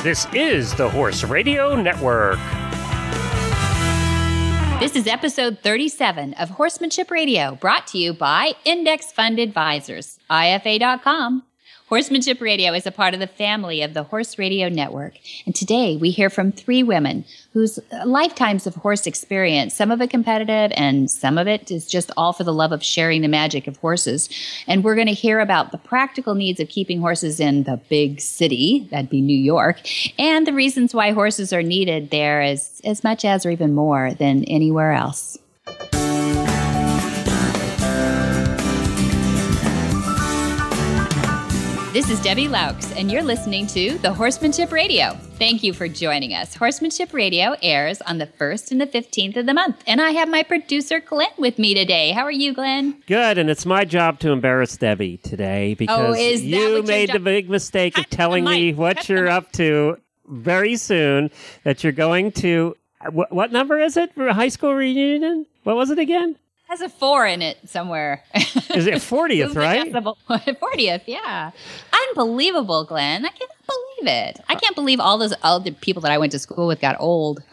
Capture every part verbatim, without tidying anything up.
This is the Horse Radio Network. This is episode thirty-seven of Horsemanship Radio, brought to you by Index Fund Advisors, I F A dot com. Horsemanship Radio is a part of the family of the Horse Radio Network. And today we hear from three women whose lifetimes of horse experience, some of it competitive and some of it is just all for the love of sharing the magic of horses. And we're going to hear about the practical needs of keeping horses in the big city, that'd be New York, and the reasons why horses are needed there as, as much as or even more than anywhere else. This is Debbie Laux, and you're listening to the Horsemanship Radio. Thank you for joining us. Horsemanship Radio airs on the first and the fifteenth of the month, and I have my producer, Glenn, with me today. How are you, Glenn? Good, and it's my job to embarrass Debbie today because oh, is that you what made jo- the big mistake of Cut telling me what Cut you're up to very soon, that you're going to, what, what number is it for a high school reunion? What was it again? Has a four in it somewhere. Is it fortieth, right? fortieth, yeah. Unbelievable, Glenn. I cannot believe it. I can't believe all those other people that I went to school with got old.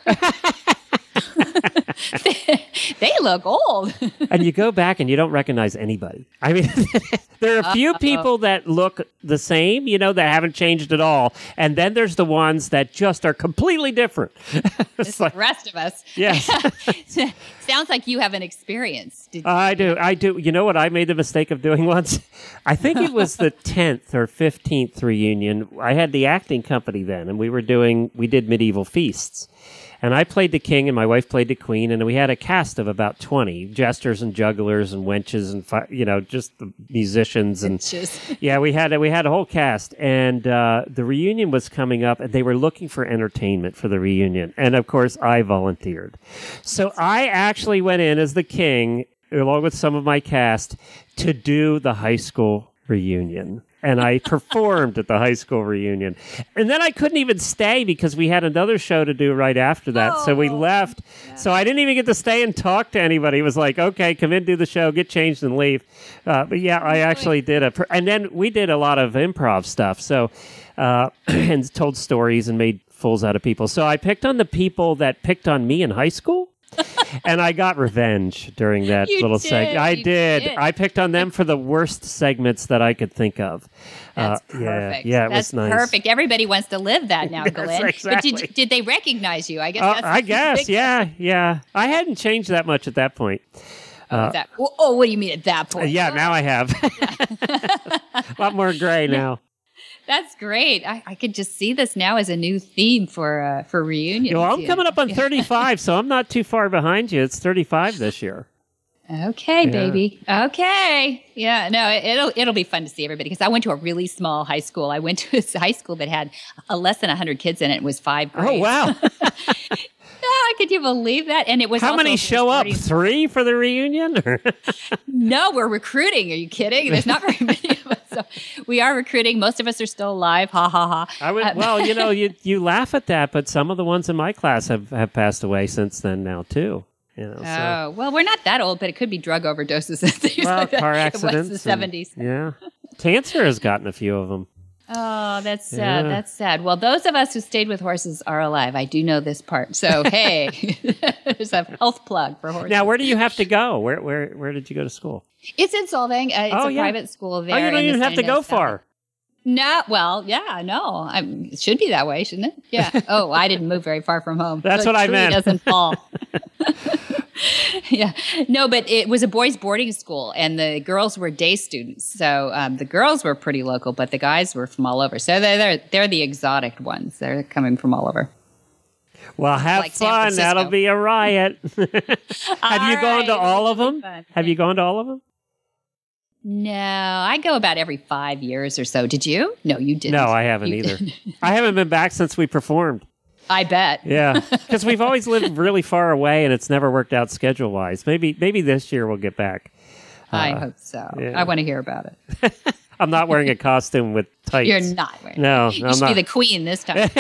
they, they look old. And you go back and you don't recognize anybody. I mean, there are a few Uh-oh. people that look the same, you know, that haven't changed at all. And then there's the ones that just are completely different. It's like, the rest of us. Yes. Sounds like you have an experience. Did you? I do. I do. You know what I made the mistake of doing once? I think it was the tenth or fifteenth reunion. I had the acting company then, and we were doing, we did medieval feasts. And I played the king, and my wife played the queen, and we had a cast of about twenty jesters and jugglers and wenches and fi- you know just the musicians and yeah, we had a, we had a whole cast. And uh, the reunion was coming up, and they were looking for entertainment for the reunion, and of course I volunteered. So I actually went in as the king, along with some of my cast, to do the high school reunion. And I performed at the high school reunion. And then I couldn't even stay because we had another show to do right after that. Oh, so we left. Yeah. So I didn't even get to stay and talk to anybody. It was like, okay, come in, do the show, get changed, and leave. Uh, but yeah, I actually did a... And then we did a lot of improv stuff. So, uh, and told stories and made fools out of people. So I picked on the people that picked on me in high school. And I got revenge during that you little did, segment. I did. did. I picked on them for the worst segments that I could think of. That's uh, perfect. Yeah, yeah it that's was nice. Perfect. Everybody wants to live that now, yes, Glenn. exactly. But did, did they recognize you? I guess. Uh, That's I guess. Yeah, yeah. I hadn't changed that much at that point. Oh, uh, that, oh, what do you mean at that point? Uh, yeah, now I have. A lot more gray now. That's great. I, I could just see this now as a new theme for uh, for reunions. Well, I'm coming up on thirty-five, so I'm not too far behind you. It's thirty-five this year. Okay, yeah. baby. Okay. Yeah, no, it, it'll it'll be fun to see everybody because I went to a really small high school. I went to a high school that had a less than one hundred kids in it. It was five grades. Oh, wow. Oh, could you believe that? And it was how many show up? Three for the reunion? No, we're recruiting. Are you kidding? There's not very many of us. So we are recruiting. Most of us are still alive. Ha ha ha. I would, well, you know, you you laugh at that, but some of the ones in my class have, have passed away since then now too. You know, oh so. Well, we're not that old, but it could be drug overdoses and things well, like that. Car accidents. It was the seventies. Yeah, cancer has gotten a few of them. Oh, that's sad. Yeah. That's sad. Well, those of us who stayed with horses are alive. I do know this part. So, hey, there's a health plug for horses. Now, where do you have to go? Where where where did you go to school? It's in Solvang. Uh, it's oh, a yeah. private school there. Oh, you don't even have to go far. No, well, yeah, no. I, it should be that way, shouldn't it? Yeah. Oh, I didn't move very far from home. That's so what I meant. It doesn't fall. Yeah. No, but it was a boys' boarding school, and the girls were day students. So um, the girls were pretty local, but the guys were from all over. So they're they're, they're the exotic ones. They're coming from all over. Well, have like fun. That'll be a riot. Have you right. gone to all of them? Fun. Have you gone to all of them? No, I go about every five years or so. Did you? No, you didn't. No, I haven't you, either. I haven't been back since we performed. I bet. Yeah, because we've always lived really far away, and it's never worked out schedule-wise. Maybe maybe this year we'll get back. I Uh, hope so. yeah. I want to hear about it. I'm not wearing a costume with tights. You're not wearing No, it. You I'm should not. be the queen this time.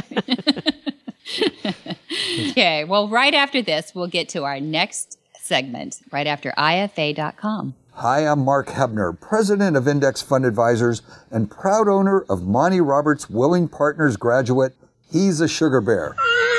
Okay, well, right after this, we'll get to our next segment, right after I F A dot com. Hi, I'm Mark Hebner, president of Index Fund Advisors and proud owner of Monty Roberts Willing Partners graduate, He's a Sugar Bear.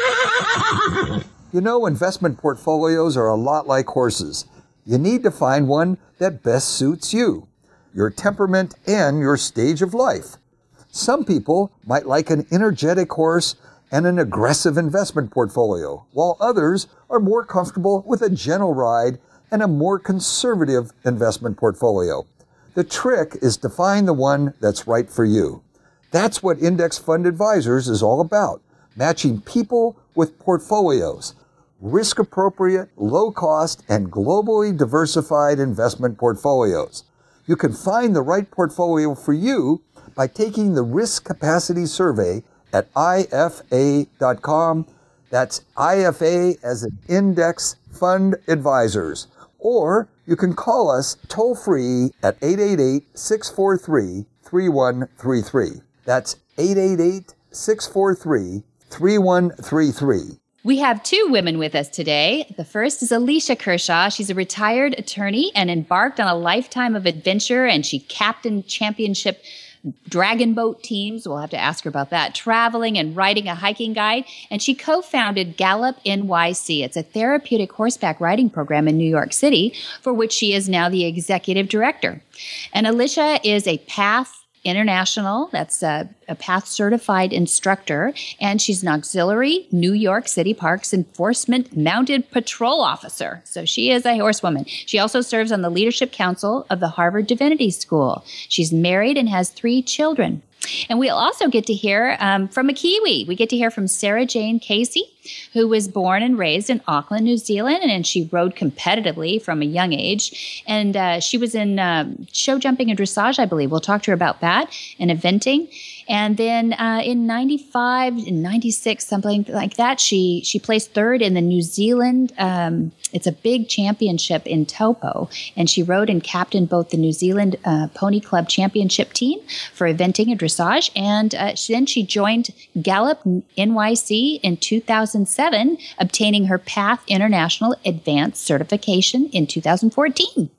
You know, investment portfolios are a lot like horses. You need to find one that best suits you, your temperament, and your stage of life. Some people might like an energetic horse and an aggressive investment portfolio, while others are more comfortable with a gentle ride and a more conservative investment portfolio. The trick is to find the one that's right for you. That's what Index Fund Advisors is all about, matching people with portfolios, risk-appropriate, low-cost, and globally diversified investment portfolios. You can find the right portfolio for you by taking the Risk Capacity Survey at I F A dot com. That's I F A as in Index Fund Advisors. Or you can call us toll-free at eight eight eight, six four three, three one three three. That's eight eight eight, six four three, three one three three. We have two women with us today. The first is Alicia Kershaw. She's a retired attorney and embarked on a lifetime of adventure, and she captained championship dragon boat teams. We'll have to ask her about that. Traveling and writing a hiking guide. And she co-founded Gallop N Y C. It's a therapeutic horseback riding program in New York City, for which she is now the executive director. And Alicia is a PATH International, that's a, a PATH certified instructor, and she's an auxiliary New York City Parks Enforcement Mounted Patrol Officer. So she is a horsewoman. She also serves on the Leadership Council of the Harvard Divinity School. She's married and has three children. And we'll also get to hear um, from a Kiwi. We get to hear from Sarah Jane Casey, who was born and raised in Auckland, New Zealand, and she rode competitively from a young age. And uh, she was in um, show jumping and dressage, I believe. We'll talk to her about that and eventing. And then uh, in ninety-five, in ninety-six, something like that, she she placed third in the New Zealand. Um, it's a big championship in Taupo, and she rode and captained both the New Zealand uh, Pony Club Championship team for eventing and dressage. And uh, she, then she joined Gallop N Y C in two thousand seven, obtaining her PATH International Advanced Certification in two thousand fourteen.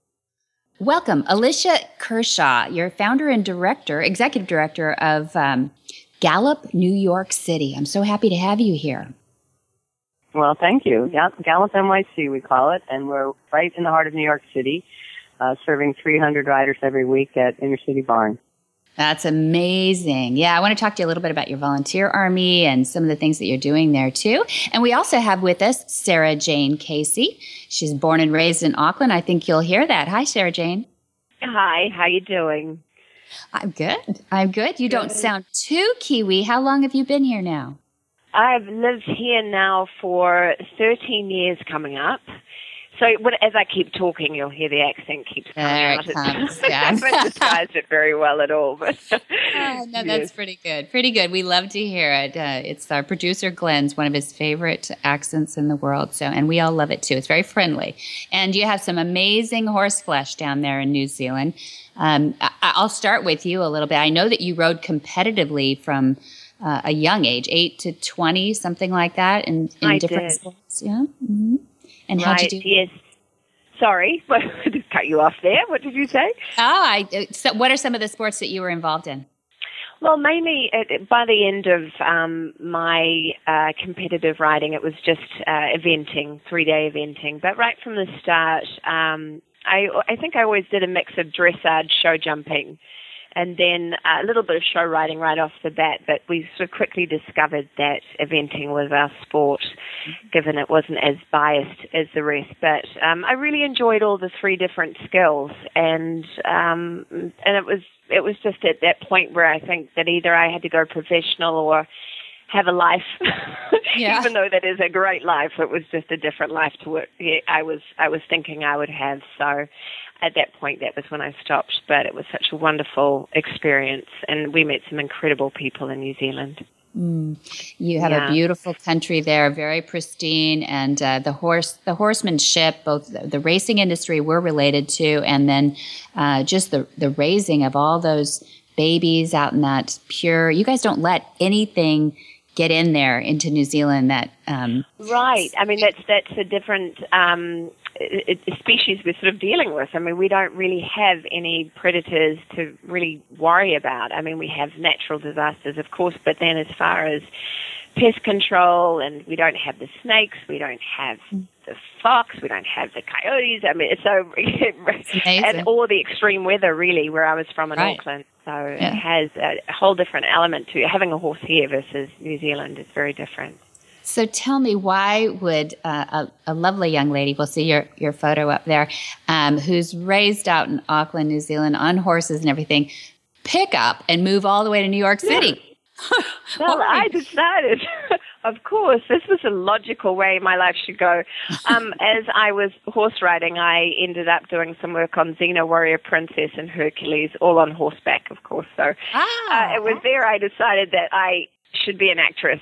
Welcome, Alicia Kershaw. You're founder and director, executive director of um, Gallop New York City. I'm so happy to have you here. Well, thank you. Yeah, Gallop N Y C, we call it, and we're right in the heart of New York City, uh, serving three hundred riders every week at Inner City Barn. That's amazing. Yeah, I want to talk to you a little bit about your volunteer army and some of the things that you're doing there, too. And we also have with us Sarah Jane Casey. She's born and raised in Auckland. I think you'll hear that. Hi, Sarah Jane. Hi, how you doing? I'm good. I'm good. You don't sound too Kiwi. How long have you been here now? I've lived here now for thirteen years coming up. So when, as I keep talking, you'll hear the accent keeps coming there out. It comes, yeah. I haven't disguised it very well at all. But oh, no, that's yes. pretty good. Pretty good. We love to hear it. Uh, it's our producer, Glenn's, one of his favorite accents in the world. So, and we all love it, too. It's very friendly. And you have some amazing horse flesh down there in New Zealand. Um, I, I'll start with you a little bit. I know that you rode competitively from uh, a young age, eight to twenty, something like that, in, in I different did. sports. Yeah. Mm-hmm. And right, how'd you do? Yes. Sorry, I just cut you off there. What did you say? Oh, I, so what are some of the sports that you were involved in? Well, mainly at, by the end of um, my uh, competitive riding, it was just uh, eventing, three-day eventing. But right from the start, um, I, I think I always did a mix of dressage, show jumping, and then a little bit of show riding right off the bat. But we sort of quickly discovered that eventing was our sport, given it wasn't as biased as the rest. But um, I really enjoyed all the three different skills, and um, and it was it was just at that point where I think that either I had to go professional or have a life. Yeah. Even though that is a great life, it was just a different life to what I was I was thinking I would have. So at that point, that was when I stopped. But it was such a wonderful experience, and we met some incredible people in New Zealand. Mm. You have Yeah. a beautiful country there, very pristine, and uh, the horse, the horsemanship, both the, the racing industry we're related to, and then uh, just the the raising of all those babies out in that pure. You guys don't let anything get in there into New Zealand. That um, Right. I mean, that's that's a different. Um, it, it, species we're sort of dealing with. I mean, we don't really have any predators to really worry about. I mean, we have natural disasters, of course, but then as far as pest control, and we don't have the snakes, we don't have the fox, we don't have the coyotes. I mean, so and all the extreme weather, really, where I was from in right. Auckland. So yeah. It has a, a whole different element to it. Having a horse here versus New Zealand is very different. So tell me, why would uh, a, a lovely young lady, we'll see your, your photo up there, um, who's raised out in Auckland, New Zealand, on horses and everything, pick up and move all the way to New York City? Yeah. Well, I decided, of course, this was a logical way my life should go. Um, as I was horse riding, I ended up doing some work on Xena, Warrior Princess, and Hercules, all on horseback, of course. So ah, uh, it was there I decided that I should be an actress.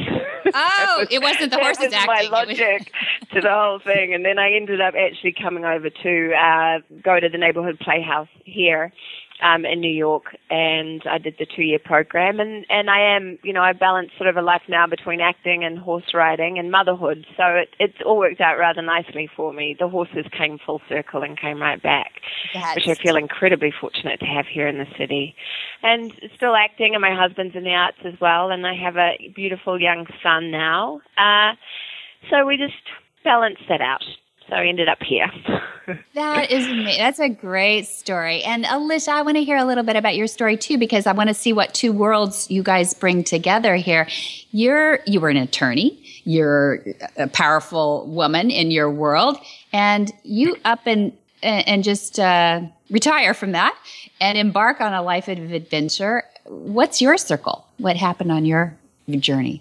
Oh, it wasn't the horses acting. That was my logic to the whole thing. And then I ended up actually coming over to uh, go to the neighborhood playhouse here um, in New York, and I did the two-year program. And, and I am, you know, I balance sort of a life now between acting and horse riding and motherhood. So it, it's all worked out rather nicely for me. The horses came full circle and came right back, That's which I feel incredibly fortunate to have here in the city. And still acting, and my husband's in the arts as well, and I have a beautiful young son now. Uh, so we just balanced that out. So I ended up here. That is amazing. That's a great story. And Alicia, I want to hear a little bit about your story too, because I want to see what two worlds you guys bring together here. You're you were an attorney. You're a powerful woman in your world, and you up and and just uh, retire from that and embark on a life of adventure. What's your circle? What happened on your journey?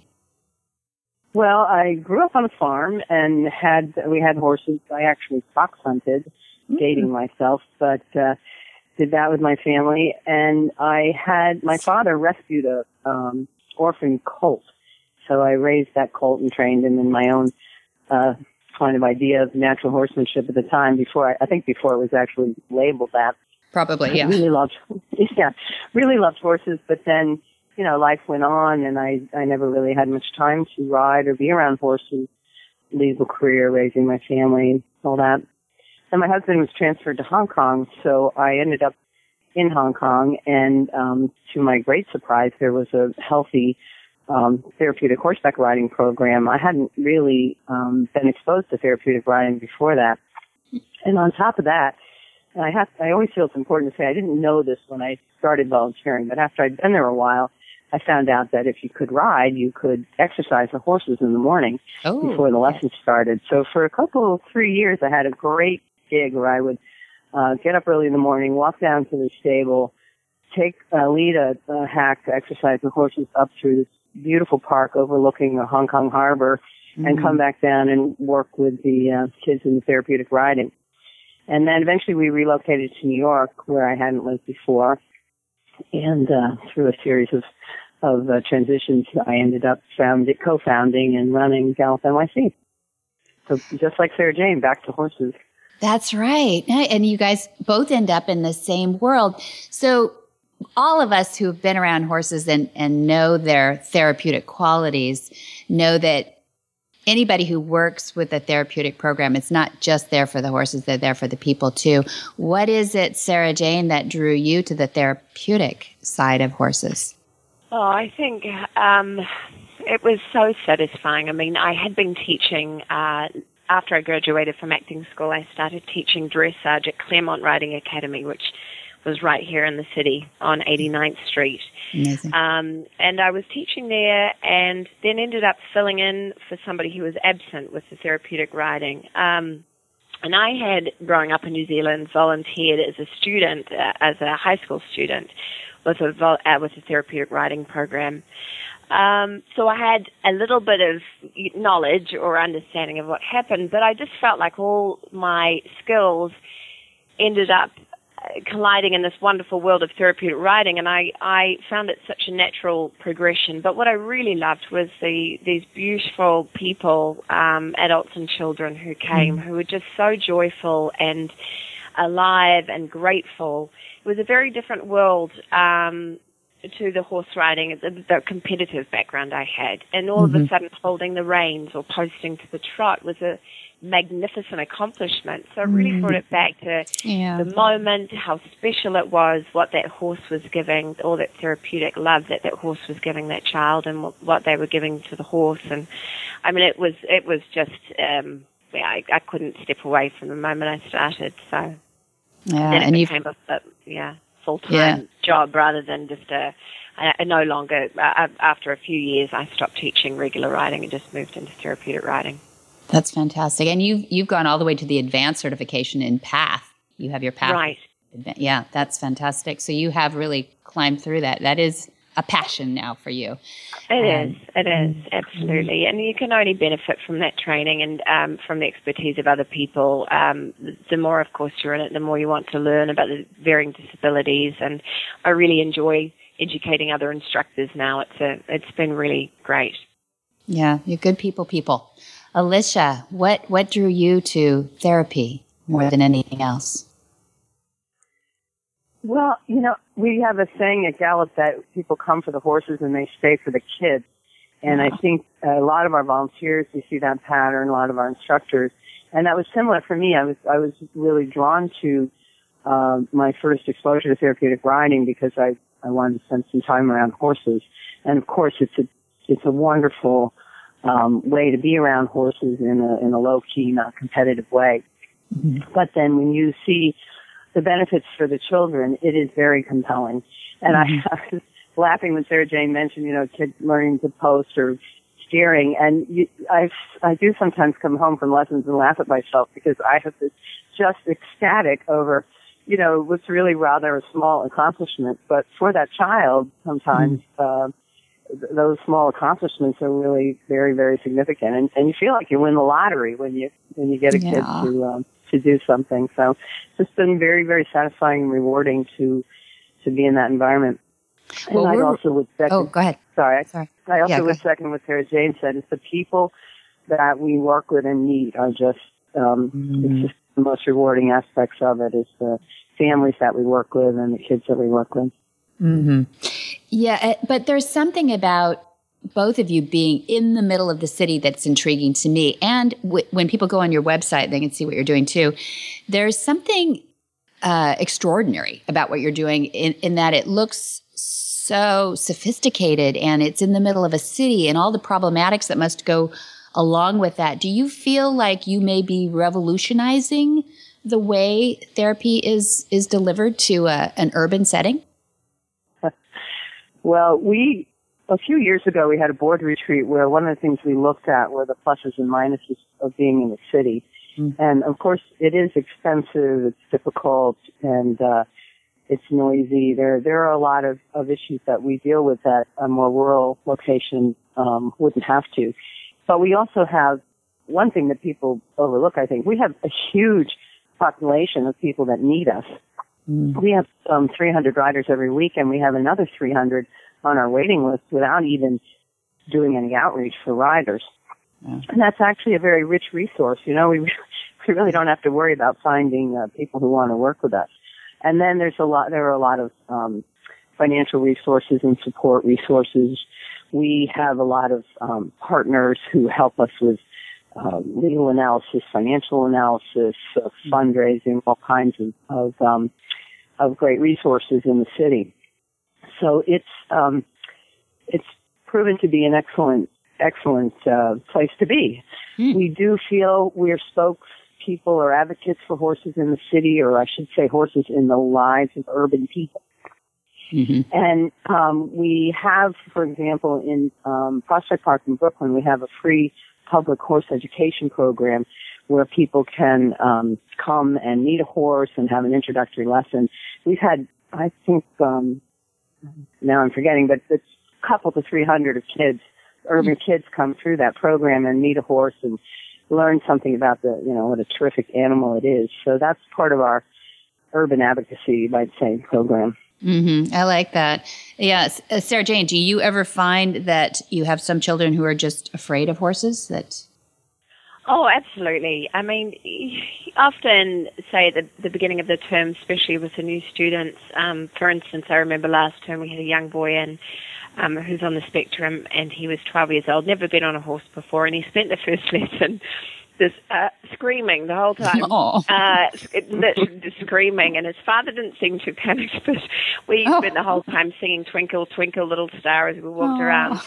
Well, I grew up on a farm and had we had horses. I actually fox hunted, mm-hmm. dating myself, but uh, did that with my family. And I had my father rescued a um, orphan colt, so I raised that colt and trained him in my own uh, kind of idea of natural horsemanship at the time. Before I, I think before it was actually labeled that. Probably, yeah. I really loved, yeah, really loved horses, but then. You know, life went on, and I, I never really had much time to ride or be around horses, legal career, raising my family, and all that. And my husband was transferred to Hong Kong, so I ended up in Hong Kong, and um, to my great surprise, there was a healthy um, therapeutic horseback riding program. I hadn't really um, been exposed to therapeutic riding before that. And on top of that, I have I always feel it's important to say I didn't know this when I started volunteering, but after I'd been there a while, I found out that if you could ride, you could exercise the horses in the morning oh, before the lessons started. So for a couple, three years, I had a great gig where I would uh, get up early in the morning, walk down to the stable, take uh, lead a, a hack to exercise the horses up through this beautiful park overlooking the Hong Kong harbor, mm-hmm. and come back down and work with the uh, kids in the therapeutic riding. And then eventually we relocated to New York, where I hadn't lived before. And uh, through a series of of uh, transitions, I ended up found it, co-founding and running Gallop N Y C. So just like Sarah Jane, back to horses. That's right. And you guys both end up in the same world. So all of us who have been around horses and, and know their therapeutic qualities know that anybody who works with a therapeutic program, it's not just there for the horses, they're there for the people too. What is it, Sarah Jane, that drew you to the therapeutic side of horses? Oh, I think um, it was so satisfying. I mean, I had been teaching, uh, after I graduated from acting school, I started teaching dressage at Claremont Riding Academy, which was right here in the city on eighty-ninth Street. Amazing. Um, and I was teaching there and then ended up filling in for somebody who was absent with the therapeutic riding. Um, and I had, growing up in New Zealand, volunteered as a student, uh, as a high school student, with a, vol- uh, with a therapeutic riding program. Um, so I had a little bit of knowledge or understanding of what happened, but I just felt like all my skills ended up colliding in this wonderful world of therapeutic riding, and I, I found it such a natural progression. But what I really loved was the these beautiful people, um, adults and children who came, who were just so joyful and alive and grateful. It was a very different world um, to the horse riding, the, the competitive background I had. And all mm-hmm. of a sudden holding the reins or posting to the trot was a magnificent accomplishment. So it really mm. brought it back to yeah. the moment, how special it was, what that horse was giving, all that therapeutic love that that horse was giving that child, and what, what they were giving to the horse. And I mean, it was it was just um, yeah, I, I couldn't step away from the moment I started. So yeah, then it and became a, a yeah full time yeah. job rather than just a. I, I no longer uh, after a few years, I stopped teaching regular riding and just moved into therapeutic riding. That's fantastic. And you've, you've gone all the way to the advanced certification in PATH. You have your PATH. Right. Yeah, that's fantastic. So you have really climbed through that. That is a passion now for you. It um, is. It is, absolutely. And you can only benefit from that training and um, from the expertise of other people. Um, the more, of course, you're in it, the more you want to learn about the varying disabilities. And I really enjoy educating other instructors now. It's a, it's been really great. Yeah, you're good people, people. Alicia, what, what drew you to therapy more than anything else? Well, you know, we have a saying at Gallup that people come for the horses and they stay for the kids. And wow. I think a lot of our volunteers, we see that pattern, a lot of our instructors. And that was similar for me. I was, I was really drawn to uh, my first exposure to therapeutic riding because I, I wanted to spend some time around horses. And of course, it's a, it's a wonderful Um, way to be around horses in a in a low key, not competitive way. Mm-hmm. But then when you see the benefits for the children, it is very compelling. And mm-hmm. I, I was laughing when Sarah Jane mentioned, you know, kids learning to post or steering. And you, I I do sometimes come home from lessons and laugh at myself because I have this just ecstatic over, you know, what's really rather a small accomplishment. But for that child, sometimes. Mm-hmm. Uh, those small accomplishments are really very, very significant, and, and you feel like you win the lottery when you when you get a yeah. kid to um, to do something. So it's just been very, very satisfying and rewarding to to be in that environment. And well, I also would second. Oh, go ahead. Sorry, sorry. I also yeah, would second what Sarah Jane said. It's the people that we work with and meet are just um, mm. it's just the most rewarding aspects of it. Is the families that we work with and the kids that we work with. Mm-hmm. Yeah, but there's something about both of you being in the middle of the city that's intriguing to me. And w- when people go on your website, they can see what you're doing too. There's something uh, extraordinary about what you're doing in, in that it looks so sophisticated and it's in the middle of a city and all the problematics that must go along with that. Do you feel like you may be revolutionizing the way therapy is, is delivered to a, an urban setting? Well, we, a few years ago, we had a board retreat where one of the things we looked at were the pluses and minuses of being in the city. Mm-hmm. And of course, it is expensive, it's difficult, and uh, it's noisy. There there are a lot of, of issues that we deal with that a more rural location um, wouldn't have to. But we also have one thing that people overlook, I think. We have a huge population of people that need us. Mm. We have um, three hundred riders every week, and we have another three hundred on our waiting list without even doing any outreach for riders. Yeah. And that's actually a very rich resource. You know, we we really don't have to worry about finding uh, people who want to work with us. And then there's a lot. There are a lot of um, financial resources and support resources. We have a lot of um, partners who help us with uh, legal analysis, financial analysis, uh, fundraising, all kinds of of, um, of great resources in the city. So it's um, it's proven to be an excellent excellent uh, place to be. Mm. We do feel we're spokespeople or advocates for horses in the city, or I should say horses in the lives of urban people. Mm-hmm. And um, we have, for example, in um, Prospect Park in Brooklyn, we have a free public horse education program where people can um, come and meet a horse and have an introductory lesson. We've had, I think, um, now I'm forgetting, but it's a couple to three hundred of kids, urban mm-hmm. kids come through that program and meet a horse and learn something about the, you know, what a terrific animal it is. So that's part of our urban advocacy, you might say, program. Mm-hmm. I like that. Yes. Uh, Sarah Jane, do you ever find that you have some children who are just afraid of horses? That Oh, absolutely. I mean, often say at the, the beginning of the term, especially with the new students, um, for instance, I remember last term we had a young boy in um, who's on the spectrum, and he was twelve years old, never been on a horse before, and he spent the first lesson this uh, screaming the whole time, oh. uh, screaming, and his father didn't seem too panicked, but we Oh. spent the whole time singing "Twinkle, Twinkle, Little Star" as we walked Oh. around,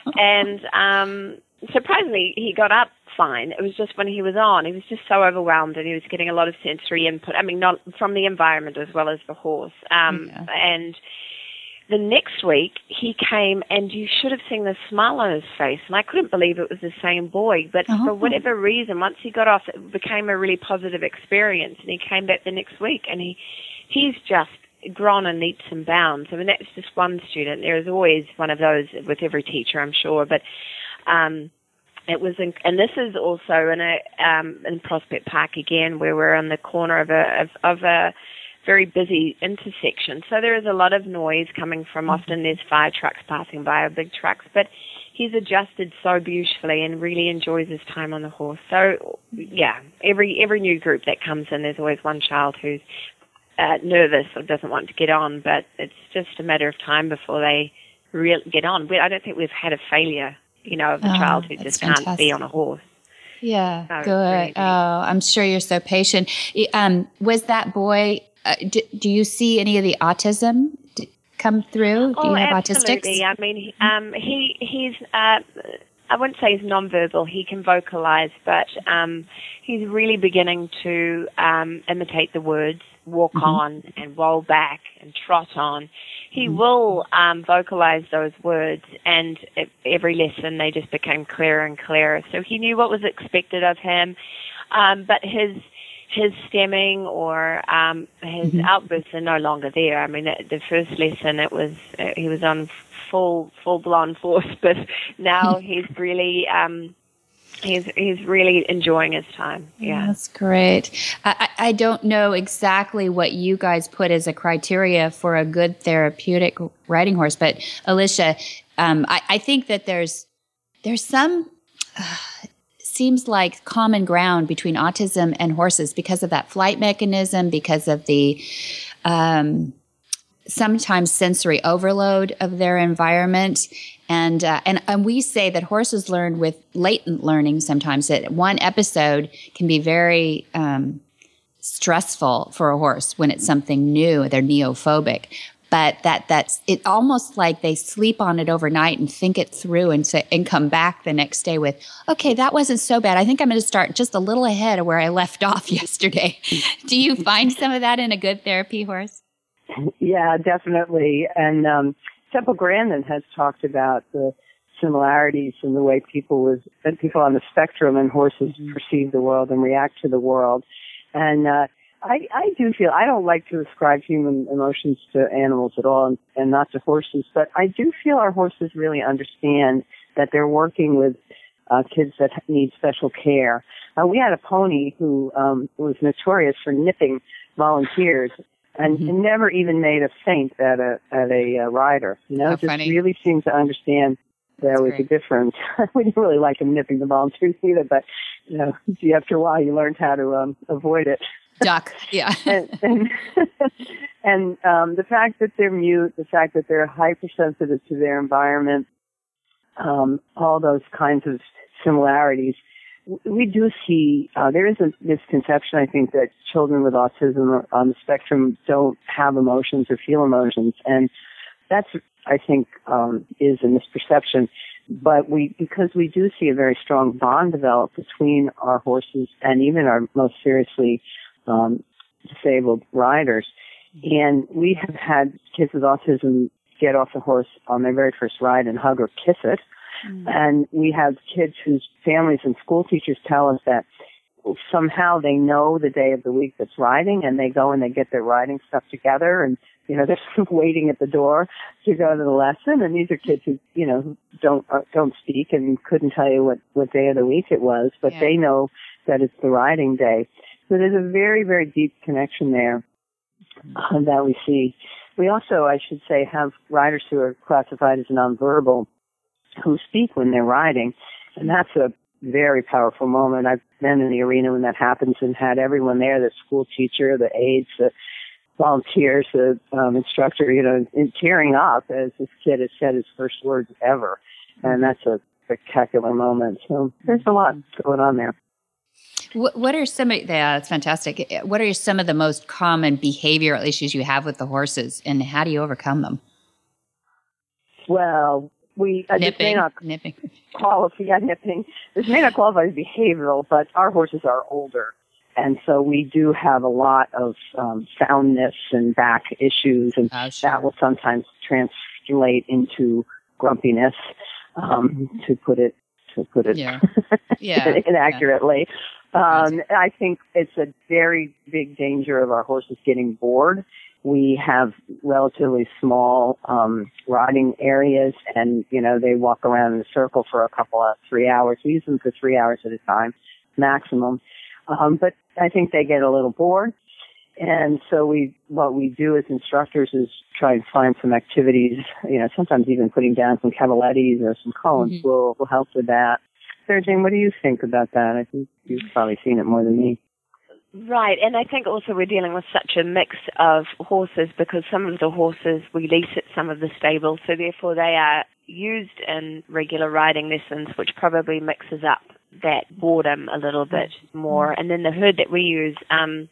and um, surprisingly, he got up fine. It was just when he was on, he was just so overwhelmed, and he was getting a lot of sensory input. I mean, not from the environment as well as the horse, um, Yeah. and. The next week, he came, and you should have seen the smile on his face, and I couldn't believe it was the same boy. But Oh. for whatever reason, once he got off, it became a really positive experience, and he came back the next week, and he he's just grown in leaps and bounds. I mean, that's just one student. There is always one of those with every teacher, I'm sure, but um, it was, in, and this is also in a um, in Prospect Park again, where we're on the corner of a of, of a very busy intersection. So there is a lot of noise coming from, often there's fire trucks passing by or big trucks, but he's adjusted so beautifully and really enjoys his time on the horse. So yeah, every every new group that comes in, there's always one child who's uh, nervous or doesn't want to get on, but it's just a matter of time before they really get on. We, I don't think we've had a failure, you know, of a Oh, child who that's just can't fantastic. be on a horse. Yeah, Oh, good. really neat. Oh, I'm sure you're so patient. Y- Um, was that boy? Uh, do, do you see any of the autism d- come through? Do Oh, you have absolutely. autistics? I mean, he- um, he he's. Uh, I wouldn't say he's nonverbal. He can vocalize, but um, he's really beginning to um, imitate the words "walk Mhm. on" and "roll back" and "trot on." He Mhm. will um, vocalize those words, and at every lesson they just became clearer and clearer. So he knew what was expected of him, um, but his his stemming or um, his Mhm. outbursts are no longer there. I mean, the, the first lesson it was uh, he was on full full blown force, but now he's really um, he's he's really enjoying his time. Yeah. That's great. I, I I don't know exactly what you guys put as a criteria for a good therapeutic riding horse, but Alicia, um, I, I think that there's there's some uh, seems like common ground between autism and horses because of that flight mechanism, because of the um, sometimes sensory overload of their environment. And, uh, and and we say that horses learn with latent learning sometimes. That one episode can be very um, stressful for a horse when it's something new. They're neophobic. But that that's it almost like they sleep on it overnight and think it through and say, and come back the next day with, okay, that wasn't so bad. I think I'm going to start just a little ahead of where I left off yesterday. Do you find some of that in a good therapy horse? Yeah, definitely. And um, Temple Grandin has talked about the similarities in the way people with people on the spectrum and horses mm-hmm. perceive the world and react to the world. And uh, I, I do feel, I don't like to ascribe human emotions to animals at all and, and not to horses, but I do feel our horses really understand that they're working with uh, kids that need special care. Uh, we had a pony who um, was notorious for nipping volunteers and, mm-hmm. and never even made a feint at a at a uh, rider. You know, How just funny. really seemed to understand there That's was great. a difference. We didn't really like him nipping the volunteers either, but you know, after a while you learned how to um, avoid it. Duck, yeah. and and, and um, the fact that they're mute, the fact that they're hypersensitive to their environment, um, all those kinds of similarities. We do see, uh, there is a misconception, I think, that children with autism on the spectrum don't have emotions or feel emotions. And that's, I think, um, is a misperception. But we, because we do see a very strong bond develop between our horses and even our most seriously um, disabled riders. And we have had kids with autism get off the horse on their very first ride and hug or kiss it. Mm-hmm. And we have kids whose families and school teachers tell us that somehow they know the day of the week that's riding, and they go and they get their riding stuff together, and you know they're waiting at the door to go to the lesson. And these are kids who you know who don't uh, don't speak and couldn't tell you what what day of the week it was, but yeah. they know that it's the riding day. So there's a very very deep connection there uh, that we see. We also, I should say, have riders who are classified as nonverbal, who speak when they're riding, and that's a very powerful moment. I've been in the arena when that happens and had everyone there, the school teacher, the aides, the volunteers, the um, instructor, you know, in tearing up as this kid has said his first words ever, and that's a spectacular moment. So there's a lot going on there. What, what are some of, yeah, that's fantastic. What are some of the most common behavioral issues you have with the horses, and how do you overcome them? Well, we uh, this may Nipping, not nipping. qualify, yeah, nipping. This may not qualify as behavioral, but our horses are older. And so we do have a lot of um, soundness and back issues, and Oh, sure. that will sometimes translate into grumpiness, um, to put it to put it Yeah. Yeah. inaccurately. Um, I think it's a very big danger of our horses getting bored. We have relatively small um, riding areas, and you know they walk around in a circle for a couple of three hours. We use them for three hours at a time, maximum. Um, but I think they get a little bored, and so we what we do as instructors is try and find some activities. You know, sometimes even putting down some cavalettis or some cones mm-hmm. will will help with that. Sarah Jane, what do you think about that? I think you've probably seen it more than me. Right, and I think also we're dealing with such a mix of horses because some of the horses we lease at some of the stables, so therefore they are used in regular riding lessons, which probably mixes up that boredom a little bit more. And then the herd that we use, um,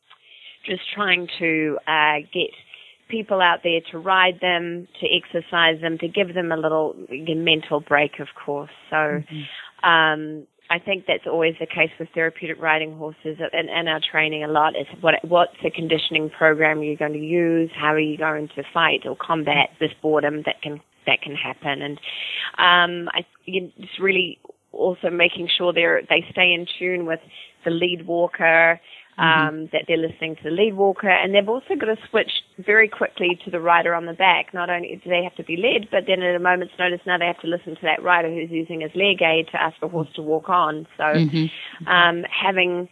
just trying to uh, get people out there to ride them, to exercise them, to give them a little mental break, of course. So mm-hmm. um, I think that's always the case with therapeutic riding horses and, and our training a lot is what what's the conditioning program you're going to use, how are you going to fight or combat this boredom that can that can happen. And um, I, it's really also making sure they they stay in tune with the lead walker, um, mm-hmm. that they're listening to the lead walker, and they've also got to switch very quickly to the rider on the back. Not only do they have to be led, but then at a moment's notice, now they have to listen to that rider who's using his leg aid to ask the horse to walk on. So mm-hmm. um, having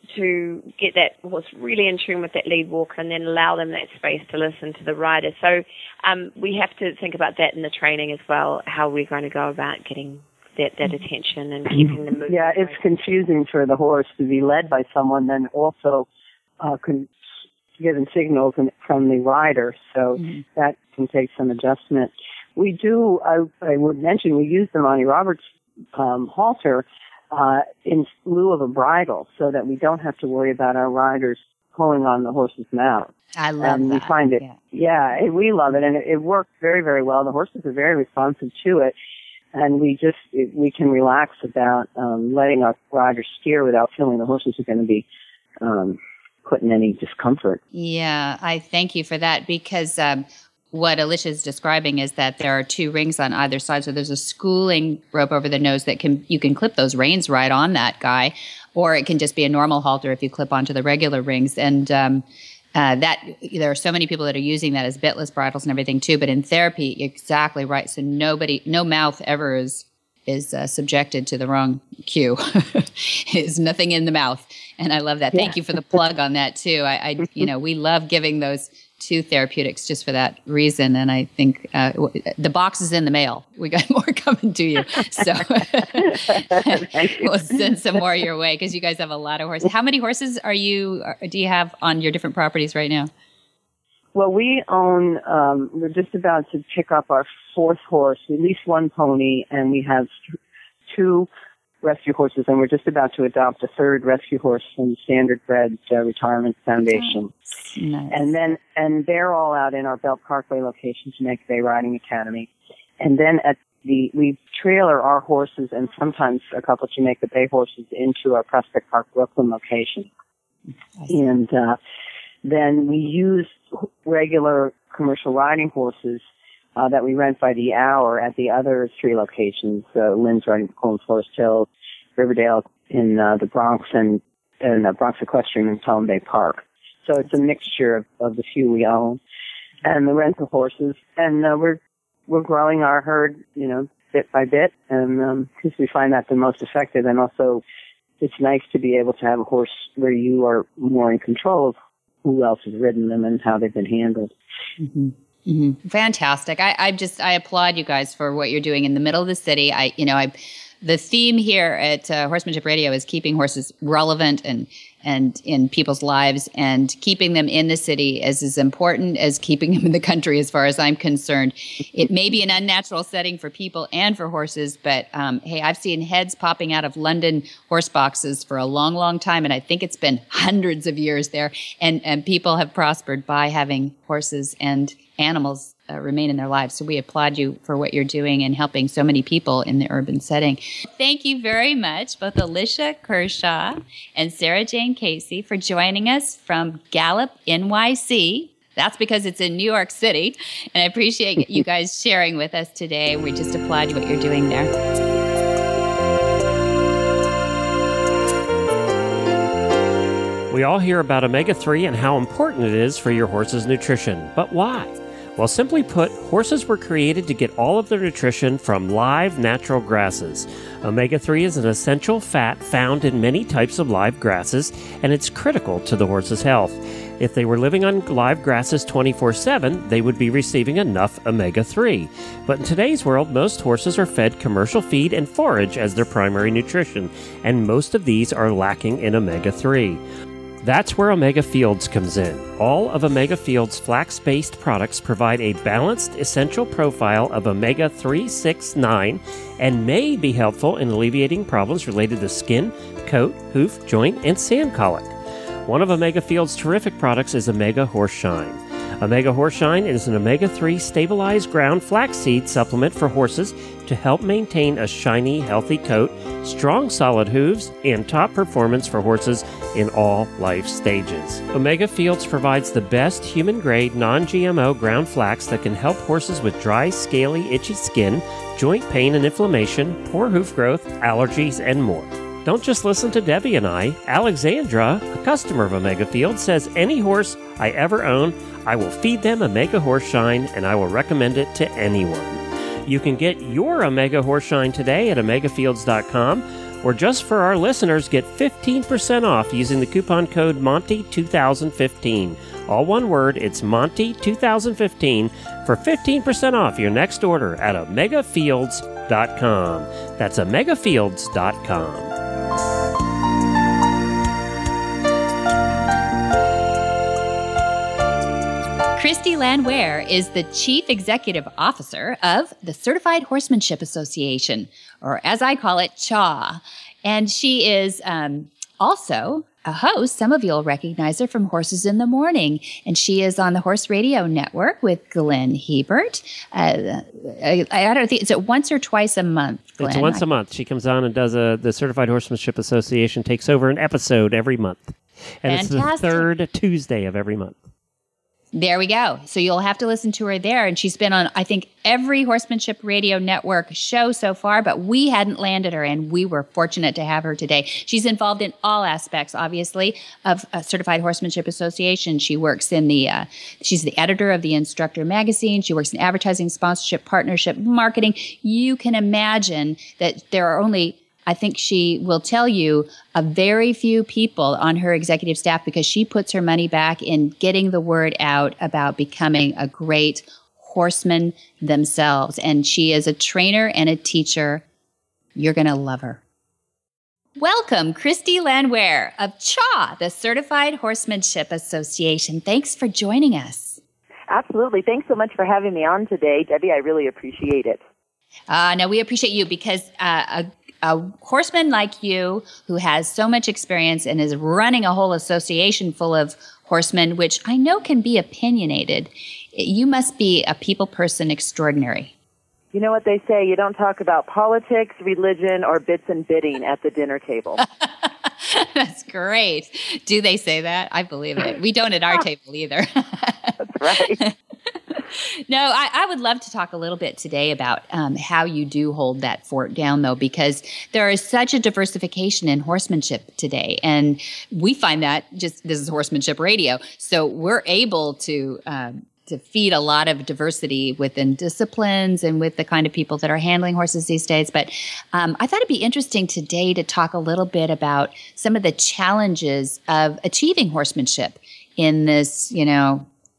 to get that horse really in tune with that lead walker and then allow them that space to listen to the rider. So um, we have to think about that in the training as well, how we're going to go about getting that, that attention and keeping them moving. Yeah, it's confusing for the horse to be led by someone, then also uh, con- given signals from the rider. So mm-hmm. that can take some adjustment. We do, I, I would mention, we use the Monty Roberts um, halter uh, in lieu of a bridle so that we don't have to worry about our riders pulling on the horse's mouth. I love and that. We find it, yeah, yeah we love it, and it, it works very, very well. The horses are very responsive to it. And we just, we can relax about um, letting our riders steer without feeling the horses are going to be um, put in any discomfort. Yeah, I thank you for that because um, what Alicia is describing is that there are two rings on either side. So there's a schooling rope over the nose that can, you can clip those reins right on that guy, or it can just be a normal halter if you clip onto the regular rings. And um, Uh, that there are so many people that are using that as bitless bridles and everything too. But in therapy, exactly right. So nobody, no mouth ever is is uh, subjected to the wrong cue. There's nothing in the mouth, and I love that. Yeah. Thank you for the plug on that too. I, I, you know, we love giving those two therapeutics just for that reason. And I think uh, the box is in the mail. We got more coming to you, so we'll send some more your way because you guys have a lot of horses. How many horses are you? Do you have on your different properties right now? Well, we own. Um, we're just about to pick up our fourth horse, at least one pony, and we have two rescue horses, and we're just about to adopt a third rescue horse from the Standard Bred uh, Retirement Foundation. Oh, nice. And then, and they're all out in our Belt Parkway location, Jamaica Bay Riding Academy. And then at the, we trailer our horses and sometimes a couple of Jamaica Bay horses into our Prospect Park, Brooklyn location. And, uh, then we use regular commercial riding horses Uh, that we rent by the hour at the other three locations, uh, Lynn's Riding Pool in Forest Hills, Riverdale in uh, the Bronx, and, and uh, Bronx Equestrian in Pelham Bay Park. So it's a mixture of, of the few we own and the rental horses. And uh, we're we're growing our herd, you know, bit by bit, and because um, we find that the most effective. And also, it's nice to be able to have a horse where you are more in control of who else has ridden them and how they've been handled. Mm-hmm. Mm-hmm. Fantastic. I, I just, I applaud you guys for what you're doing in the middle of the city. I, you know, I the theme here at uh, Horsemanship Radio is keeping horses relevant and and in people's lives, and keeping them in the city is as important as keeping them in the country, as far as I'm concerned. It may be an unnatural setting for people and for horses, but um, hey, I've seen heads popping out of London horse boxes for a long, long time, and I think it's been hundreds of years there, and, and people have prospered by having horses and animals Uh, remain in their lives. So we applaud you for what you're doing and helping so many people in the urban setting. Thank you very much, both Alicia Kershaw and Sarah Jane Casey, for joining us from Gallup, N Y C. That's because it's in New York City. And I appreciate you guys sharing with us today. We just applaud you what you're doing there. We all hear about omega three and how important it is for your horse's nutrition. But why? Well, simply put, horses were created to get all of their nutrition from live, natural grasses. omega three is an essential fat found in many types of live grasses, and it's critical to the horse's health. If they were living on live grasses twenty-four seven, they would be receiving enough omega three. But in today's world, most horses are fed commercial feed and forage as their primary nutrition, and most of these are lacking in omega three. That's where Omega Fields comes in. All of Omega Fields' flax-based products provide a balanced, essential profile of omega three, six, nine, and may be helpful in alleviating problems related to skin, coat, hoof, joint, and sand colic. One of Omega Fields' terrific products is Omega Horseshine. Omega Horseshine is an omega three stabilized ground flaxseed supplement for horses to help maintain a shiny, healthy coat, strong, solid hooves, and top performance for horses in all life stages. Omega Fields provides the best human-grade, non-G M O ground flax that can help horses with dry, scaly, itchy skin, joint pain and inflammation, poor hoof growth, allergies, and more. Don't just listen to Debbie and I. Alexandra, a customer of Omega Fields, says any horse I ever own, I will feed them Omega Horseshine, and I will recommend it to anyone. You can get your Omega Horseshine today at omega fields dot com, or just for our listeners, get fifteen percent off using the coupon code Monty twenty fifteen. All one word, it's Monty twenty fifteen for fifteen percent off your next order at omega fields dot com. That's omega fields dot com. Christy Landwehr is the Chief Executive Officer of the Certified Horsemanship Association, or as I call it, C H A. And she is um, also a host. Some of you will recognize her from Horses in the Morning. And she is on the Horse Radio Network with Glenn Hebert. Uh, I, I don't think, is it once or twice a month, Glenn? It's once a month. She comes on and does a, the Certified Horsemanship Association takes over an episode every month. And Fantastic. It's the third Tuesday of every month. There we go. So you'll have to listen to her there. And she's been on, I think, every Horsemanship Radio Network show so far, but we hadn't landed her, and we were fortunate to have her today. She's involved in all aspects, obviously, of a Certified Horsemanship Association. She works in the, uh, she's the editor of the Instructor magazine. She works in advertising, sponsorship, partnership, marketing. You can imagine that there are only, I think she will tell you, a very few people on her executive staff, because she puts her money back in getting the word out about becoming a great horseman themselves. And she is a trainer and a teacher. You're going to love her. Welcome, Christy Landwehr of C H A, the Certified Horsemanship Association. Thanks for joining us. Absolutely. Thanks so much for having me on today, Debbie. I really appreciate it. Uh, no, we appreciate you, because uh, a A horseman like you, who has so much experience and is running a whole association full of horsemen, which I know can be opinionated, you must be a people person extraordinary. You know what they say, you don't talk about politics, religion, or bits and bidding at the dinner table. That's great. Do they say that? I believe it. We don't at our table either. That's right. No, I, I would love to talk a little bit today about um, how you do hold that fort down, though, because there is such a diversification in horsemanship today. And we find that just, this is Horsemanship Radio, so we're able to um, to feed a lot of diversity within disciplines and with the kind of people that are handling horses these days. But um, I thought it'd be interesting today to talk a little bit about some of the challenges of achieving horsemanship in this, you know,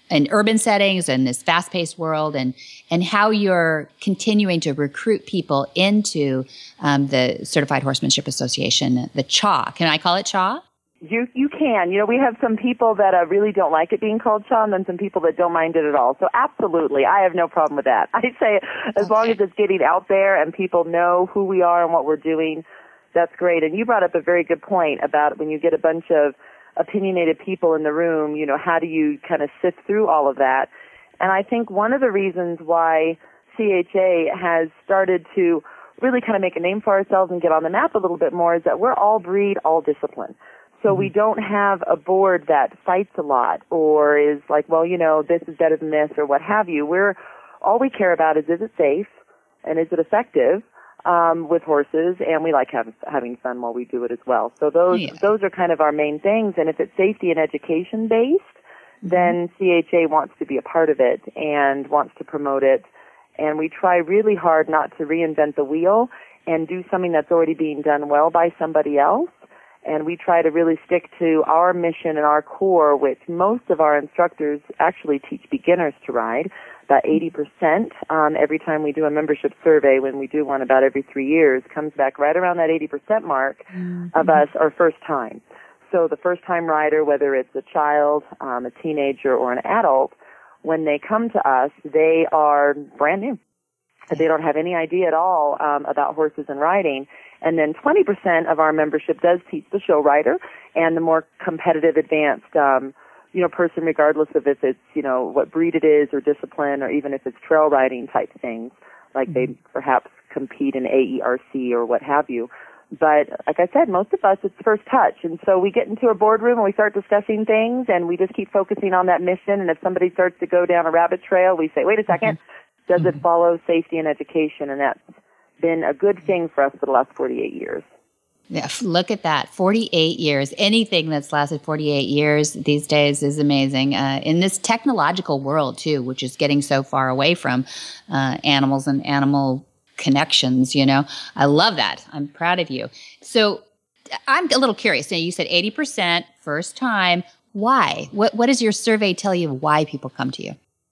in urban settings and this fast-paced world, and and how you're continuing to recruit people into um, the Certified Horsemanship Association, the C H A. Can I call it C H A? You you can. You know, we have some people that uh, really don't like it being called C H A, and then some people that don't mind it at all. So absolutely, I have no problem with that. I say as okay. long as it's getting out there and people know who we are and what we're doing, that's great. And you brought up a very good point about when you get a bunch of opinionated people in the room, you know, how do you kind of sift through all of that? And I think one of the reasons why C H A has started to really kind of make a name for ourselves and get on the map a little bit more is that we're all breed, all discipline. So mm-hmm. we don't have a board that fights a lot or is like, well, you know, this is better than this or what have you. We're, all we care about is, is it safe and is it effective? Um, with horses, and we like having having fun while we do it as well. So those yeah. those are kind of our main things. And if it's safety and education based, mm-hmm. then C H A wants to be a part of it and wants to promote it. And we try really hard not to reinvent the wheel and do something that's already being done well by somebody else. And we try to really stick to our mission and our core, which most of our instructors actually teach beginners to ride. About eighty percent um, every time we do a membership survey, when we do one about every three years, comes back right around that eighty percent mark mm-hmm. of us are first time. So the first time rider, whether it's a child, um, a teenager, or an adult, when they come to us, they are brand new. They don't have any idea at all um, about horses and riding. And then twenty percent of our membership does teach the show rider and the more competitive, advanced um you know, person, regardless of if it's, you know, what breed it is or discipline or even if it's trail riding type things, like mm-hmm. they perhaps compete in A E R C or what have you. But like I said, most of us, it's first touch. And so we get into a boardroom and we start discussing things and we just keep focusing on that mission. And if somebody starts to go down a rabbit trail, we say, wait a second, mm-hmm. does mm-hmm. it follow safety and education? And that's been a good thing for us for the last forty-eight years. Yeah, look at that. forty-eight years. Anything that's lasted forty-eight years these days is amazing. Uh, in this technological world, too, which is getting so far away from uh, animals and animal connections, you know. I love that. I'm proud of you. So I'm a little curious. Now, you said eighty percent first time. Why? What What does your survey tell you why people come to you?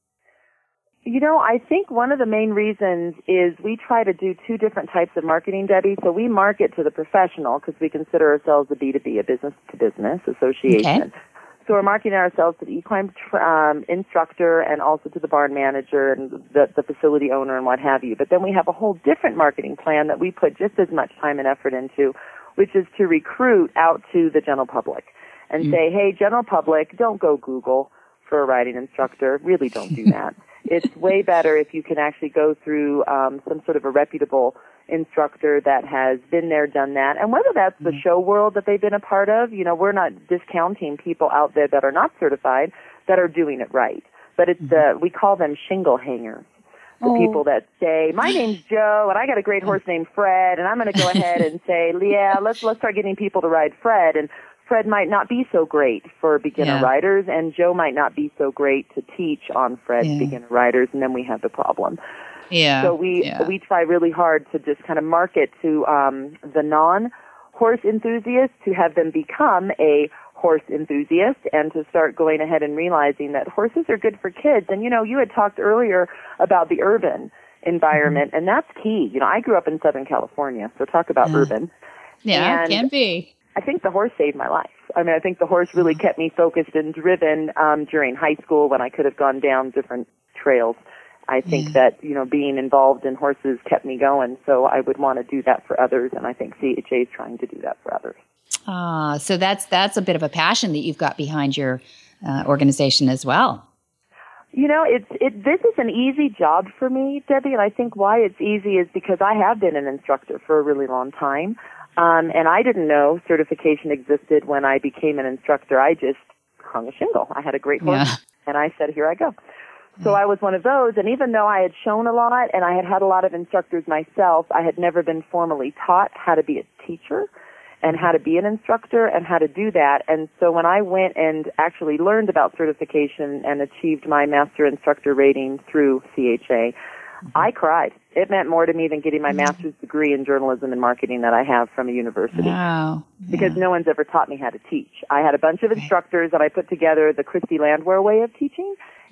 You know, I think one of the main reasons is we try to do two different types of marketing, Debbie. So we market to the professional because we consider ourselves a B two B, a business-to-business association. Okay. So we're marketing ourselves to the equine um, instructor and also to the barn manager and the, the facility owner and what have you. But then we have a whole different marketing plan that we put just as much time and effort into, which is to recruit out to the general public and mm. say, hey, general public, don't go Google for a riding instructor. Really don't do that. It's way better if you can actually go through um, some sort of a reputable instructor that has been there, done that. And whether that's the show world that they've been a part of, you know, we're not discounting people out there that are not certified that are doing it right. But it's the, we call them shingle hangers. The oh. people that say, my name's Joe, and I got a great horse named Fred, and I'm going to go ahead and say, yeah, let's let's start getting people to ride Fred. And Fred might not be so great for beginner yeah. riders, and Joe might not be so great to teach on Fred's yeah. beginner riders, and then we have the problem. Yeah. So we yeah. we try really hard to just kind of market to um, the non-horse enthusiasts to have them become a horse enthusiast and to start going ahead and realizing that horses are good for kids. And, you know, you had talked earlier about the urban environment, mm-hmm. and that's key. You know, I grew up in Southern California, so talk about yeah. urban. Yeah, and it can be. I think the horse saved my life. I mean, I think the horse really kept me focused and driven um, during high school when I could have gone down different trails. I think yeah. that, you know, being involved in horses kept me going, so I would want to do that for others, and I think C H A is trying to do that for others. Ah, so that's that's a bit of a passion that you've got behind your uh, organization as well. You know, it's it. This is an easy job for me, Debbie, and I think why it's easy is because I have been an instructor for a really long time. Um, and I didn't know certification existed when I became an instructor. I just hung a shingle. I had a great horse, yeah. and I said, here I go. So I was one of those, and even though I had shown a lot and I had had a lot of instructors myself, I had never been formally taught how to be a teacher and how to be an instructor and how to do that. And so when I went and actually learned about certification and achieved my master instructor rating through C H A, I cried. It meant more to me than getting my master's degree in journalism and marketing that I have from a university. Wow. Yeah. Because no one's ever taught me how to teach. I had a bunch of instructors that I put together the Christy Landwehr way of teaching,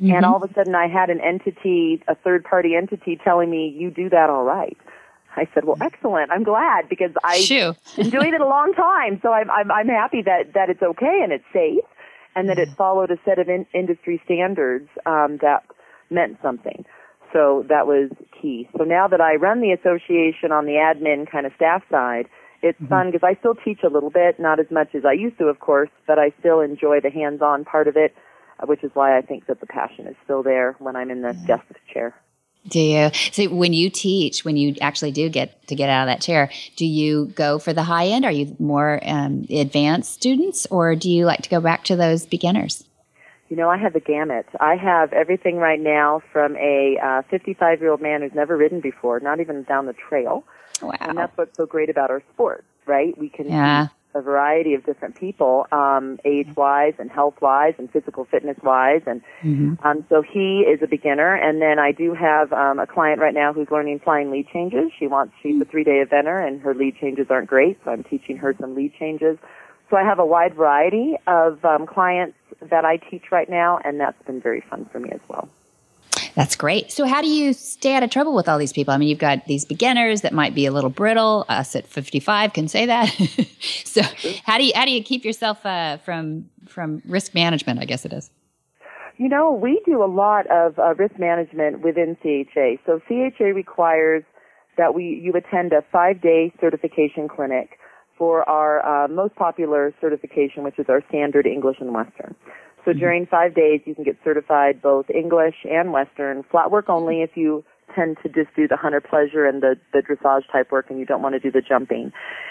Mm-hmm. And all of a sudden I had an entity, a third-party entity telling me, you do that all right. I said, well, excellent. I'm glad because I've Shoo. been doing it a long time. So I'm, I'm, I'm happy that, that it's okay and it's safe and that it followed a set of in, industry standards um, that meant something. So that was key. So now that I run the association on the admin kind of staff side, it's mm-hmm. fun because I still teach a little bit, not as much as I used to, of course, but I still enjoy the hands-on part of it, which is why I think that the passion is still there when I'm in the yeah. guest chair. Do you? So when you teach, when you actually do get to get out of that chair, do you go for the high end? Are you more um, advanced students, or do you like to go back to those beginners? You know, I have the gamut. I have everything right now from a uh, fifty-five-year-old man who's never ridden before, not even down the trail. Wow. And that's what's so great about our sport, right? We can yeah. see a variety of different people, um, age-wise and health-wise and physical fitness-wise. And mm-hmm. um, so he is a beginner. And then I do have um, a client right now who's learning flying lead changes. She wants, she's a three-day eventer, and her lead changes aren't great, so I'm teaching her some lead changes. So I have a wide variety of um, clients that I teach right now, and that's been very fun for me as well. That's great. So how do you stay out of trouble with all these people? I mean, you've got these beginners that might be a little brittle. Us at fifty-five can say that. So how do you how do you keep yourself uh, from from risk management, I guess it is? You know, we do a lot of uh, risk management within C H A. So C H A requires that we you attend a five-day certification clinic for our uh, most popular certification, which is our standard English and Western. So mm-hmm. during five days, you can get certified both English and Western, flat work only if you tend to just do the hunter pleasure and the, the dressage type work and you don't want to do the jumping.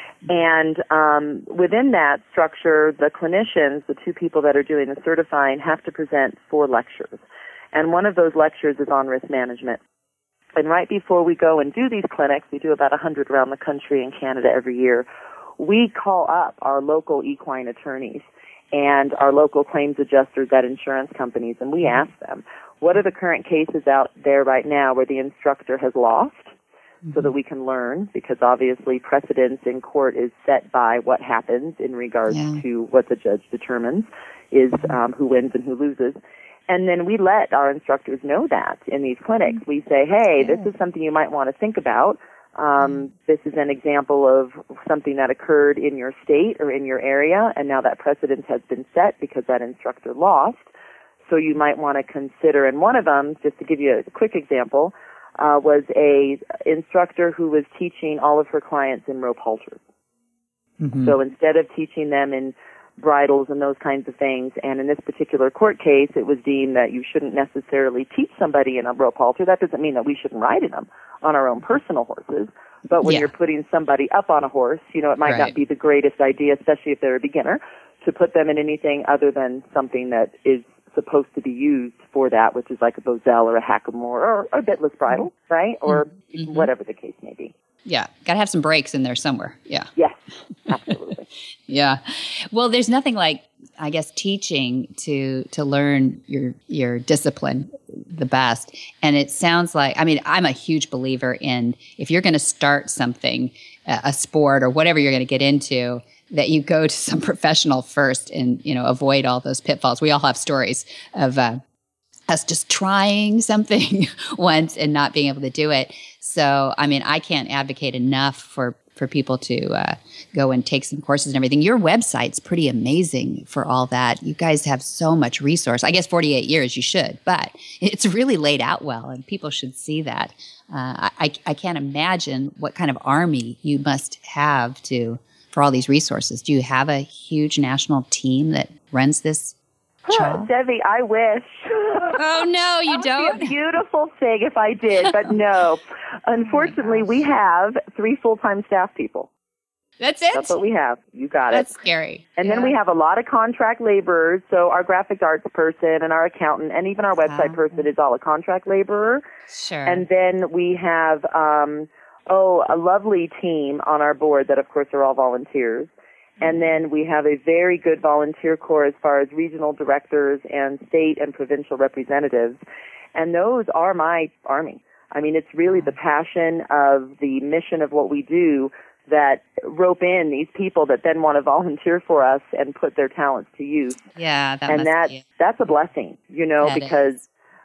And um, within that structure, the clinicians, the two people that are doing the certifying, have to present four lectures. And one of those lectures is on risk management. And right before we go and do these clinics, we do about one hundred around the country and Canada every year, we call up our local equine attorneys and our local claims adjusters at insurance companies, and we ask them, what are the current cases out there right now where the instructor has lost, mm-hmm. so that we can learn, because obviously precedence in court is set by what happens in regards yeah. to what the judge determines is um, who wins and who loses. And then we let our instructors know that in these clinics. We say, hey, this is something you might want to think about. Um, this is an example of something that occurred in your state or in your area, and now that precedent has been set because that instructor lost. So you might want to consider, and one of them, just to give you a quick example, uh, was a instructor who was teaching all of her clients in rope halters. Mm-hmm. So instead of teaching them in bridles and those kinds of things, and in this particular court case, it was deemed that you shouldn't necessarily teach somebody in a rope halter. That doesn't mean that we shouldn't ride in them on our own personal horses, but when yeah. you're putting somebody up on a horse, you know, it might right. not be the greatest idea, especially if they're a beginner, to put them in anything other than something that is supposed to be used for that, which is like a boselle or a hackamore or a bitless bridle, right? Or mm-hmm. whatever the case may be. Yeah. Got to have some breaks in there somewhere. Yeah. Yes, absolutely. Yeah. Well, there's nothing like, I guess, teaching to to learn your your discipline the best. And it sounds like, I mean, I'm a huge believer in if you're going to start something, a sport or whatever you're going to get into, that you go to some professional first and, you know, avoid all those pitfalls. We all have stories of uh, us just trying something once and not being able to do it. So, I mean, I can't advocate enough for, for people to uh, go and take some courses and everything. Your website's pretty amazing for all that. You guys have so much resource. I guess forty-eight years you should, but it's really laid out well, and people should see that. Uh, I, I can't imagine what kind of army you must have to for all these resources. Do you have a huge national team that runs this? Oh, Debbie, I wish. Oh, no, you that don't? Would be a beautiful thing if I did, but no. Unfortunately, oh we have three full-time staff people. That's it? That's what we have. You got That's it. That's scary. And yeah. then we have a lot of contract laborers, so our graphic arts person and our accountant and even our website oh. person is all a contract laborer. Sure. And then we have, um, oh, a lovely team on our board that, of course, are all volunteers. And then we have a very good volunteer corps as far as regional directors and state and provincial representatives. And those are my army. I mean, it's really the passion of the mission of what we do that rope in these people that then want to volunteer for us and put their talents to use. Yeah, that and must that, be. that's a blessing, you know, that because is.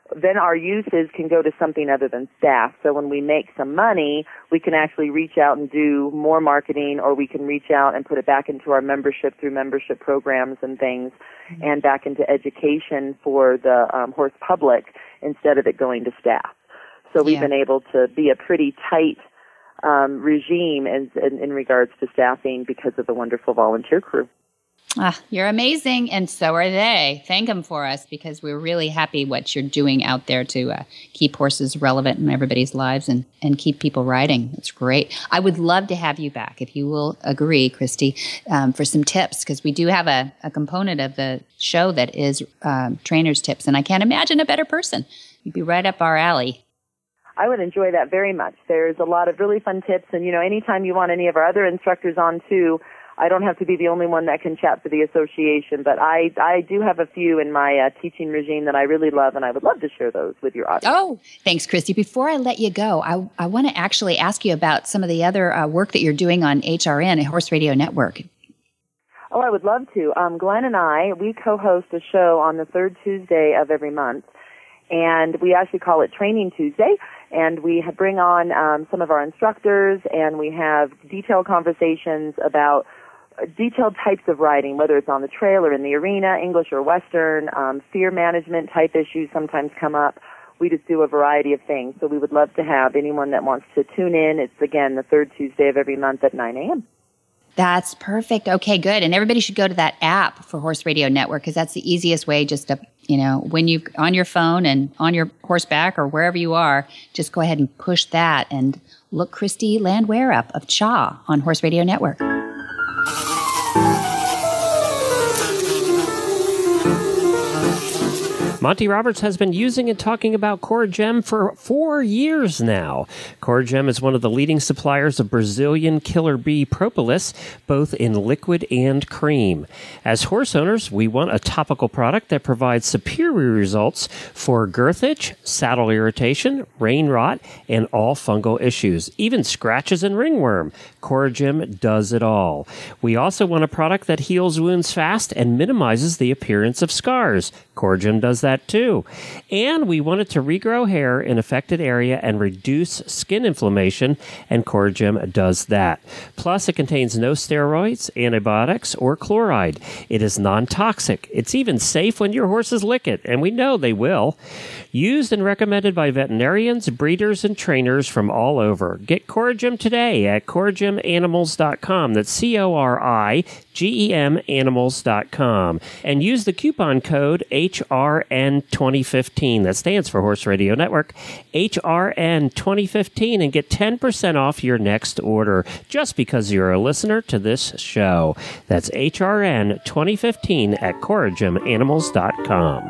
then our uses can go to something other than staff. So when we make some money, we can actually reach out and do more marketing, or we can reach out and put it back into our membership through membership programs and things, mm-hmm. and back into education for the um, horse public instead of it going to staff. So we've yeah. been able to be a pretty tight um, regime in, in, in regards to staffing because of the wonderful volunteer crew. Ah, you're amazing, and so are they. Thank them for us, because we're really happy what you're doing out there to uh, keep horses relevant in everybody's lives and, and keep people riding. It's great. I would love to have you back, if you will agree, Christy, um, for some tips, because we do have a, a component of the show that is um, trainers' tips, and I can't imagine a better person. You'd be right up our alley. I would enjoy that very much. There's a lot of really fun tips, and, you know, anytime you want any of our other instructors on, too, I don't have to be the only one that can chat for the association, but I, I do have a few in my uh, teaching regime that I really love, and I would love to share those with your audience. Oh, thanks, Christy. Before I let you go, I, I want to actually ask you about some of the other uh, work that you're doing on H R N, Horse Radio Network. Oh, I would love to. Um, Glenn and I, we co-host a show on the third Tuesday of every month, and we actually call it Training Tuesday. And we bring on um, some of our instructors, and we have detailed conversations about detailed types of riding, whether it's on the trail or in the arena, English or Western, um, fear management type issues sometimes come up. We just do a variety of things. So we would love to have anyone that wants to tune in. It's, again, the third Tuesday of every month at nine a.m. That's perfect. Okay, good. And everybody should go to that app for Horse Radio Network, because that's the easiest way just to, you know, when you on your phone and on your horseback or wherever you are, just go ahead and push that and look Christy Landwehr up of C H A on Horse Radio Network. Monty Roberts has been using and talking about CoraGem for four years now. CoraGem is one of the leading suppliers of Brazilian killer bee propolis, both in liquid and cream. As horse owners, we want a topical product that provides superior results for girth itch, saddle irritation, rein rot, and all fungal issues, even scratches and ringworm. CoraGem does it all. We also want a product that heals wounds fast and minimizes the appearance of scars. CoraGem does that too. And we want it to regrow hair in affected area and reduce skin inflammation, and CoraGem does that. Plus, it contains no steroids, antibiotics, or chloride. It is non-toxic. It's even safe when your horses lick it, and we know they will. Used and recommended by veterinarians, breeders, and trainers from all over. Get CoraGem today at cora gem animals dot com. That's C O R I G E M animals dot com. And use the coupon code H R N twenty fifteen. That stands for Horse Radio Network. H R N twenty fifteen, and get ten percent off your next order just because you're a listener to this show. That's H R N twenty fifteen at cora gem animals dot com.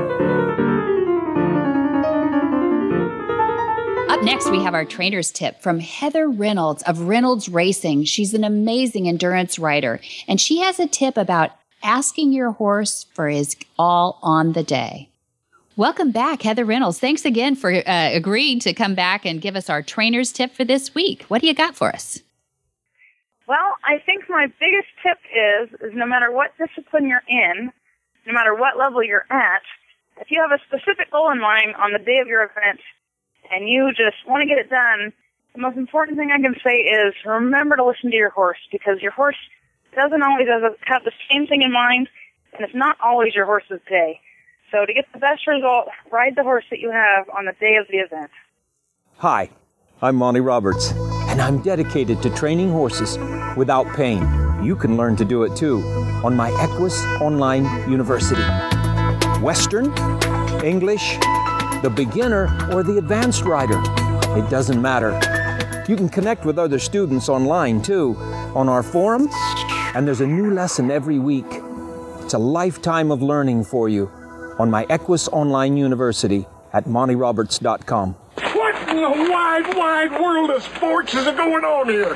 Up next, we have our trainer's tip from Heather Reynolds of Reynolds Racing. She's an amazing endurance rider, and she has a tip about asking your horse for his all on the day. Welcome back, Heather Reynolds. Thanks again for uh, agreeing to come back and give us our trainer's tip for this week. What do you got for us? Well, I think my biggest tip is, is no matter what discipline you're in, no matter what level you're at, if you have a specific goal in mind on the day of your event, and you just want to get it done, the most important thing I can say is remember to listen to your horse, because your horse doesn't always have the same thing in mind, and it's not always your horse's day. So to get the best result, ride the horse that you have on the day of the event. Hi, I'm Monty Roberts, and I'm dedicated to training horses without pain. You can learn to do it too on my Equus Online University. Western, English, the beginner, or the advanced rider. It doesn't matter. You can connect with other students online, too, on our forum, and there's a new lesson every week. It's a lifetime of learning for you on my Equus Online University at monty roberts dot com. What in the wide, wide world of sports is going on here?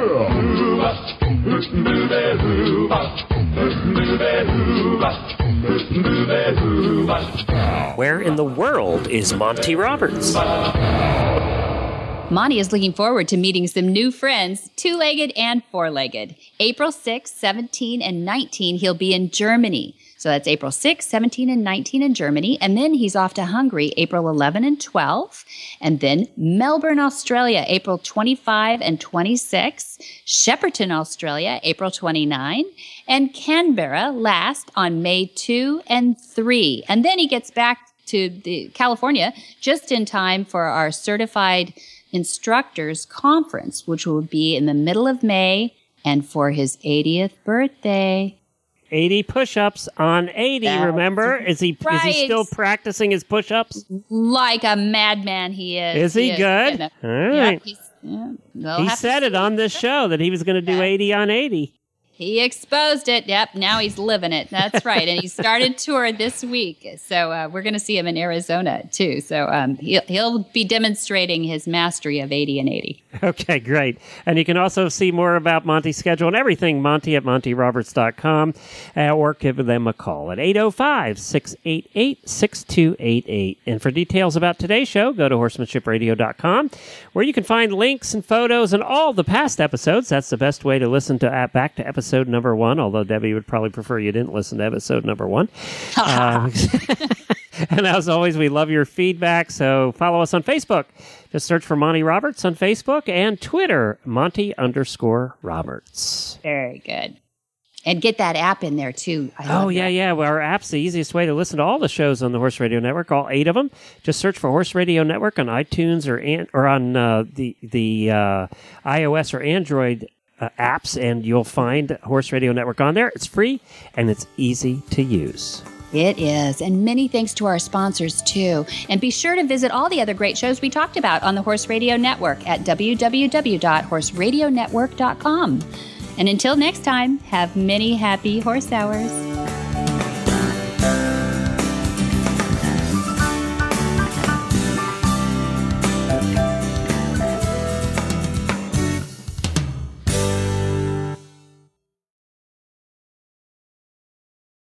Where in the world is Monty Roberts? Monty is looking forward to meeting some new friends, two-legged and four-legged. April sixth, seventeenth, and nineteenth, he'll be in Germany. So that's April sixth, seventeenth, and nineteenth in Germany. And then he's off to Hungary, April eleventh and twelfth. And then Melbourne, Australia, April twenty-fifth and twenty-sixth. Shepparton, Australia, April twenty-ninth. And Canberra last on May second and third. And then he gets back to the California just in time for our Certified Instructors Conference, which will be in the middle of May and for his eightieth birthday. eighty push-ups on eighty, That's remember? Is he right. is he still practicing his push-ups? Like a madman he is. Is he, he good? Is. Yeah, All right. Yep, he's, yeah, he said it on this show that he was going to do yeah. eighty on eighty. He exposed it. Yep, now he's living it. That's right. And he started tour this week. So uh, we're going to see him in Arizona, too. So um, he'll, he'll be demonstrating his mastery of eighty and eighty. Okay, great. And you can also see more about Monty's schedule and everything, Monty at Monty Roberts dot com, uh, or give them a call at eight oh five, six eight eight, six two eight eight. And for details about today's show, go to horsemanship radio dot com, where you can find links and photos and all the past episodes. That's the best way to listen to uh, back to episodes. Episode number one, although Debbie would probably prefer you didn't listen to episode number one. uh, and as always, we love your feedback, so follow us on Facebook. Just search for Monty Roberts on Facebook, and Twitter, Monty underscore Roberts. Very good. And get that app in there, too. I oh, yeah, that. yeah. Well, our app's the easiest way to listen to all the shows on the Horse Radio Network, all eight of them. Just search for Horse Radio Network on iTunes or, an- or on uh, the, the uh, iOS or Android Uh, apps, and you'll find Horse Radio Network on there. It's free, and it's easy to use. It is. And many thanks to our sponsors, too. And be sure to visit all the other great shows we talked about on the Horse Radio Network at w w w dot horse radio network dot com. And until next time, have many happy horse hours.